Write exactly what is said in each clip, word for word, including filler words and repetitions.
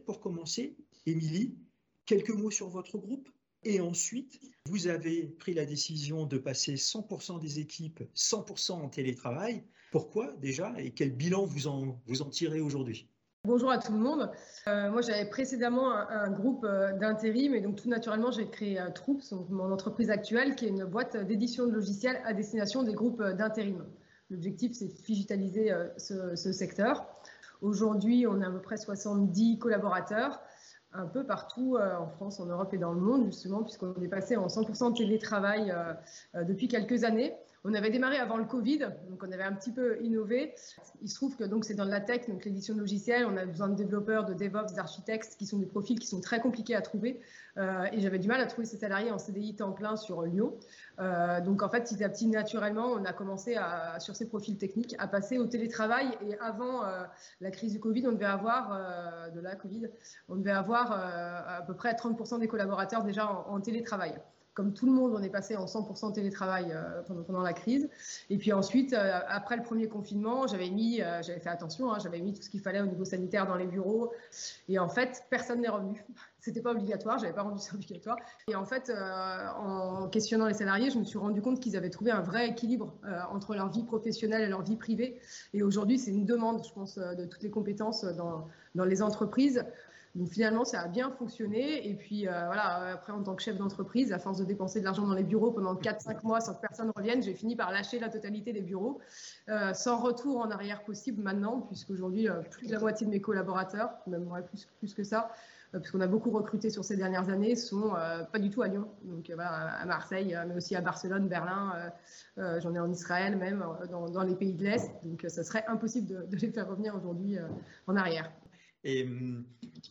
pour commencer, Émilie, quelques mots sur votre groupe. Et ensuite, vous avez pris la décision de passer cent pour cent des équipes, cent pour cent en télétravail. Pourquoi déjà et quel bilan vous en, vous en tirez aujourd'hui? Bonjour à tout le monde. Euh, moi, j'avais précédemment un, un groupe euh, d'intérim et donc tout naturellement, j'ai créé euh, Troops, donc mon entreprise actuelle, qui est une boîte d'édition de logiciels à destination des groupes euh, d'intérim. L'objectif, c'est de digitaliser euh, ce, ce secteur. Aujourd'hui, on a à peu près soixante-dix collaborateurs, un peu partout euh, en France, en Europe et dans le monde, justement, puisqu'on est passé en cent pour cent de télétravail euh, euh, depuis quelques années. On avait démarré avant le Covid, donc on avait un petit peu innové. Il se trouve que donc c'est dans la tech, donc l'édition de logiciels, on a besoin de développeurs, de DevOps, d'architectes, qui sont des profils qui sont très compliqués à trouver. Euh, et j'avais du mal à trouver ces salariés en C D I temps plein sur Lyon. Euh, donc en fait, petit à petit, naturellement, on a commencé à, sur ces profils techniques à passer au télétravail. Et avant euh, la crise du Covid, on devait avoir euh, de la Covid, on devait avoir euh, à peu près trente pour cent des collaborateurs déjà en, en télétravail. Comme tout le monde, on est passé en cent pour cent télétravail euh, pendant, pendant la crise. Et puis ensuite, euh, après le premier confinement, j'avais mis, euh, j'avais fait attention, hein, j'avais mis tout ce qu'il fallait au niveau sanitaire dans les bureaux. Et en fait, personne n'est revenu. C'était pas obligatoire, j'avais pas rendu ça obligatoire. Et en fait, euh, en questionnant les salariés, je me suis rendu compte qu'ils avaient trouvé un vrai équilibre euh, entre leur vie professionnelle et leur vie privée. Et aujourd'hui, c'est une demande, je pense, de toutes les compétences dans, dans les entreprises. Donc finalement, ça a bien fonctionné. Et puis euh, voilà, après, en tant que chef d'entreprise, à force de dépenser de l'argent dans les bureaux pendant quatre cinq mois sans que personne ne revienne, j'ai fini par lâcher la totalité des bureaux, euh, sans retour en arrière possible maintenant, puisqu'aujourd'hui, euh, plus de la moitié de mes collaborateurs, même ouais, plus, plus que ça, euh, puisqu'on a beaucoup recruté sur ces dernières années, sont euh, pas du tout à Lyon. Donc euh, voilà, à Marseille, euh, mais aussi à Barcelone, Berlin, euh, euh, j'en ai en Israël même, euh, dans, dans les pays de l'Est. Donc euh, ça serait impossible de, de les faire revenir aujourd'hui euh, en arrière. Et hum,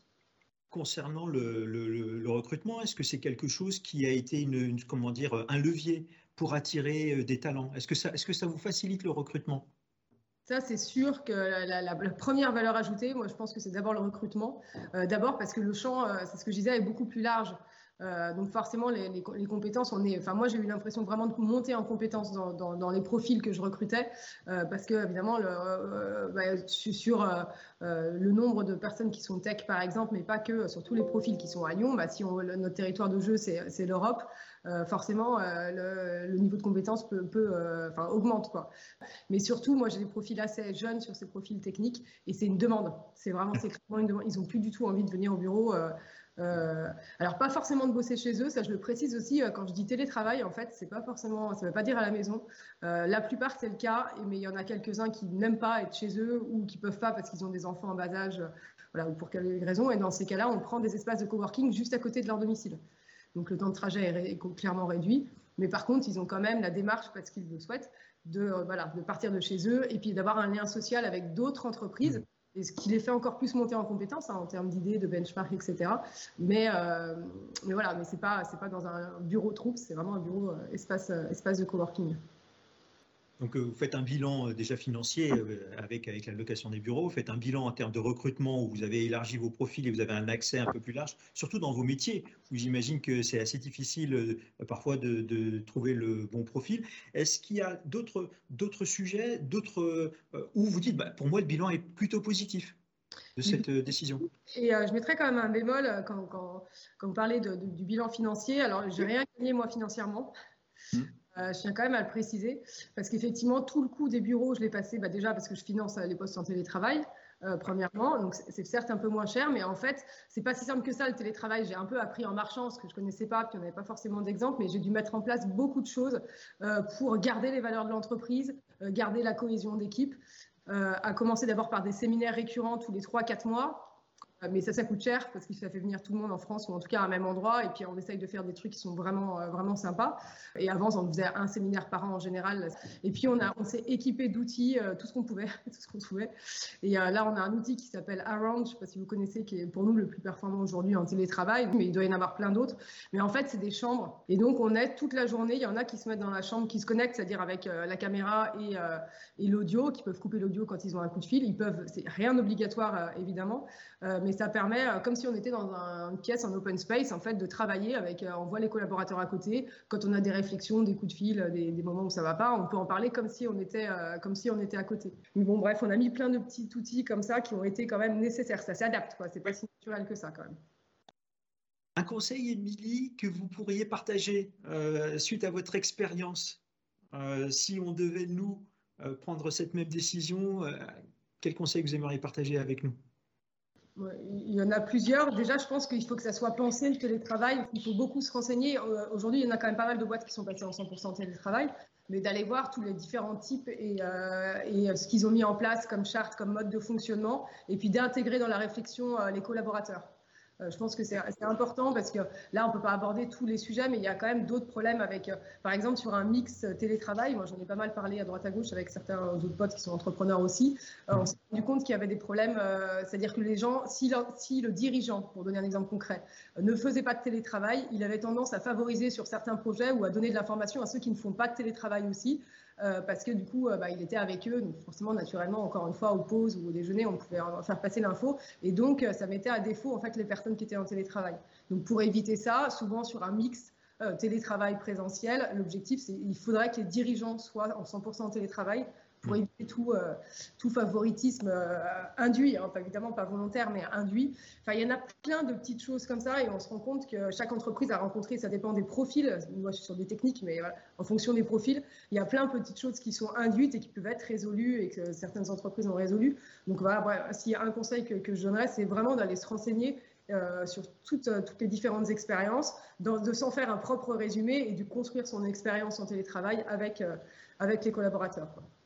concernant le, le- le recrutement, est-ce que c'est quelque chose qui a été une, une- comment dire, un levier pour attirer euh, des talents? Est-ce que ça, est-ce que ça vous facilite le recrutement? Ça, c'est sûr que la, la- la première valeur ajoutée, moi, je pense que c'est d'abord le recrutement. Euh, d'abord parce que le champ, euh, c'est ce que je disais, est beaucoup plus large. Euh, donc forcément, les, les- les compétences, on est. Enfin, moi, j'ai eu l'impression vraiment de monter en compétences dans, dans- dans les profils que je recrutais, euh, parce que évidemment, le, euh, bah, sur euh, euh, le nombre de personnes qui sont tech, par exemple, mais pas que, sur tous les profils qui sont à Lyon, bah, si on, notre territoire de jeu, c'est c'est l'Europe, euh, forcément, euh, le, le niveau de compétences peut, peut euh, enfin, augmente, quoi. Mais surtout, moi, j'ai des profils assez jeunes sur ces profils techniques et c'est une demande. C'est vraiment, c'est clairement une demande. Ils n'ont plus du tout envie de venir au bureau. Euh, euh, alors, pas forcément de bosser chez eux, ça je le précise aussi. Euh, quand je dis télétravail, en fait, c'est pas forcément, ça ne veut pas dire à la maison. Euh, la plupart, c'est le cas, mais il y en a quelques-uns qui n'aiment pas être chez eux ou qui peuvent pas parce qu'ils ont des enfants en bas âge, euh, voilà, ou pour quelle raison. Et dans ces cas-là, on prend des espaces de coworking juste à côté de leur domicile. Donc, le temps de trajet est, ré, est clairement réduit. Mais par contre, ils ont quand même la démarche, parce qu'ils le souhaitent, de, euh, voilà, de partir de chez eux et puis d'avoir un lien social avec d'autres entreprises, et ce qui les fait encore plus monter en compétences hein, en termes d'idées, de benchmark, et cetera. Mais, euh, mais voilà, mais c'est pas, c'est pas dans un bureau troupe, c'est vraiment un bureau euh, espace, euh, espace de coworking. Donc, euh, vous faites un bilan euh, déjà financier euh, avec, avec la location des bureaux, vous faites un bilan en termes de recrutement où vous avez élargi vos profils et vous avez un accès un peu plus large, surtout dans vos métiers où j'imagine que c'est assez difficile euh, parfois de, de trouver le bon profil. Est-ce qu'il y a d'autres d'autres sujets, d'autres euh, où vous dites, bah, pour moi, le bilan est plutôt positif de cette euh, décision? Et euh, je mettrais quand même un bémol euh, quand, quand, quand vous parlez de, de, du bilan financier. Alors, j'ai rien gagné moi financièrement. Hmm. Euh, je tiens quand même à le préciser, parce qu'effectivement, tout le coût des bureaux, je l'ai passé bah, déjà parce que je finance les postes en télétravail, euh, premièrement. Donc, c'est certes un peu moins cher, mais en fait, c'est pas si simple que ça, le télétravail. J'ai un peu appris en marchant, ce que je connaissais pas, puis on n'avait pas forcément d'exemple, mais j'ai dû mettre en place beaucoup de choses euh, pour garder les valeurs de l'entreprise, euh, garder la cohésion d'équipe, euh, à commencer d'abord par des séminaires récurrents tous les trois quatre mois. Mais ça, ça coûte cher parce que ça fait venir tout le monde en France ou en tout cas à un même endroit. Et puis, on essaye de faire des trucs qui sont vraiment, euh, vraiment sympas. Et avant, on faisait un séminaire par an en général. Et puis, on, a, on s'est équipé d'outils, euh, tout ce qu'on pouvait. tout ce qu'on pouvait. Et euh, là, on a un outil qui s'appelle Around. Je ne sais pas si vous connaissez, qui est pour nous le plus performant aujourd'hui en télétravail. Mais il doit y en avoir plein d'autres. Mais en fait, c'est des chambres. Et donc, on est toute la journée. Il y en a qui se mettent dans la chambre, qui se connectent, c'est-à-dire avec euh, la caméra et, euh, et l'audio, qui peuvent couper l'audio quand ils ont un coup de fil. Ils peuvent, c'est rien d'obligatoire, euh, évidemment. Euh, mais ça permet, comme si on était dans un, une pièce, en open space, en fait, de travailler avec, on voit les collaborateurs à côté. Quand on a des réflexions, des coups de fil, des, des moments où ça va pas, on peut en parler comme si on était, euh, comme si on était à côté. Mais bon, bref, on a mis plein de petits outils comme ça qui ont été quand même nécessaires. Ça s'adapte, quoi. C'est pas si naturel que ça, quand même. Un conseil, Émilie, que vous pourriez partager euh, suite à votre expérience, euh, si on devait, nous, euh, prendre cette même décision, euh, quel conseil vous aimeriez partager avec nous? Il y en a plusieurs. Déjà, je pense qu'il faut que ça soit pensé, le télétravail. Il faut beaucoup se renseigner. Aujourd'hui, il y en a quand même pas mal de boîtes qui sont passées en cent pour cent télétravail, mais d'aller voir tous les différents types et, euh, et ce qu'ils ont mis en place comme charte, comme mode de fonctionnement, et puis d'intégrer dans la réflexion euh, les collaborateurs. Euh, je pense que c'est important parce que là, on ne peut pas aborder tous les sujets, mais il y a quand même d'autres problèmes avec, euh, par exemple, sur un mix télétravail. Moi, j'en ai pas mal parlé à droite à gauche avec certains autres potes qui sont entrepreneurs aussi. Euh, on s'est rendu compte qu'il y avait des problèmes, euh, c'est-à-dire que les gens, si le, si le dirigeant, pour donner un exemple concret, euh, ne faisait pas de télétravail, il avait tendance à favoriser sur certains projets ou à donner de l'information à ceux qui ne font pas de télétravail aussi. Euh, parce que du coup, euh, bah, il était avec eux, donc forcément, naturellement, encore une fois, aux pauses ou au déjeuner, on pouvait faire passer l'info, et donc euh, ça mettait à défaut en fait les personnes qui étaient en télétravail. Donc pour éviter ça, souvent sur un mix euh, télétravail présentiel, l'objectif c'est il faudrait que les dirigeants soient en cent pour cent télétravail pour éviter tout, euh, tout favoritisme euh, induit, hein, pas, évidemment pas volontaire, mais induit. Enfin, il y en a plein de petites choses comme ça et on se rend compte que chaque entreprise a rencontré, ça dépend des profils, moi je suis sur des techniques, mais voilà, en fonction des profils, il y a plein de petites choses qui sont induites et qui peuvent être résolues et que certaines entreprises ont résolues. Donc voilà, voilà s'il y a un conseil que, que je donnerais, c'est vraiment d'aller se renseigner Euh, sur toutes, euh, toutes les différentes expériences, dans, de s'en faire un propre résumé et de construire son expérience en télétravail avec, euh, avec les collaborateurs, quoi.